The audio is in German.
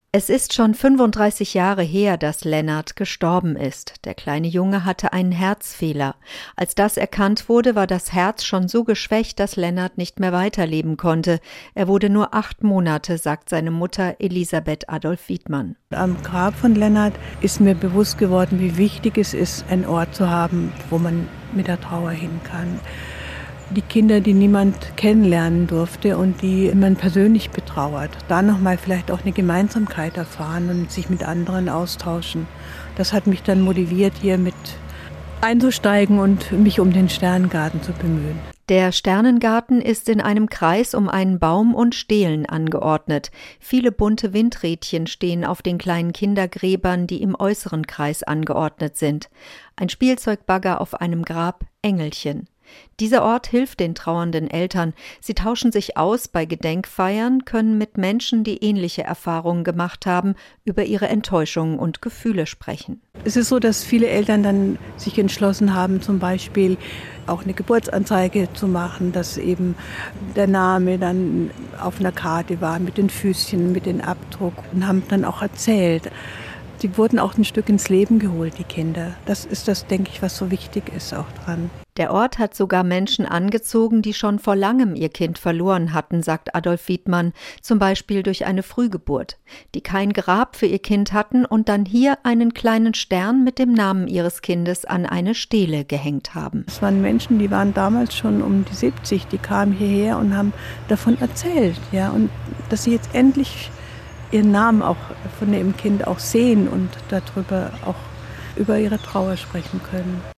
Es ist schon 35 Jahre her, dass Lennart gestorben ist. Der kleine Junge hatte einen Herzfehler. Als das erkannt wurde, war das Herz schon so geschwächt, dass Lennart nicht mehr weiterleben konnte. Er wurde nur 8 Monate, sagt seine Mutter Elisabeth Adolf Wiedmann. Am Grab von Lennart ist mir bewusst geworden, wie wichtig es ist, einen Ort zu haben, wo man mit der Trauer hin kann. Die Kinder, die niemand kennenlernen durfte und die man persönlich betrauert, da nochmal vielleicht auch eine Gemeinsamkeit erfahren und sich mit anderen austauschen. Das hat mich dann motiviert, hier mit einzusteigen und mich um den Sternengarten zu bemühen. Der Sternengarten ist in einem Kreis um einen Baum und Stelen angeordnet. Viele bunte Windrädchen stehen auf den kleinen Kindergräbern, die im äußeren Kreis angeordnet sind. Ein Spielzeugbagger auf einem Grab, Engelchen. Dieser Ort hilft den trauernden Eltern. Sie tauschen sich aus bei Gedenkfeiern, können mit Menschen, die ähnliche Erfahrungen gemacht haben, über ihre Enttäuschungen und Gefühle sprechen. Es ist so, dass viele Eltern dann sich entschlossen haben, zum Beispiel auch eine Geburtsanzeige zu machen, dass eben der Name dann auf einer Karte war, mit den Füßchen, mit dem Abdruck und haben dann auch erzählt. Sie wurden auch ein Stück ins Leben geholt, die Kinder. Das ist das, denke ich, was so wichtig ist auch dran. Der Ort hat sogar Menschen angezogen, die schon vor langem ihr Kind verloren hatten, sagt Adolf Wiedmann, zum Beispiel durch eine Frühgeburt, die kein Grab für ihr Kind hatten und dann hier einen kleinen Stern mit dem Namen ihres Kindes an eine Stele gehängt haben. Es waren Menschen, die waren damals schon um die 70, die kamen hierher und haben davon erzählt, ja, und dass sie jetzt endlich ihren Namen auch von dem Kind auch sehen und darüber auch über ihre Trauer sprechen können.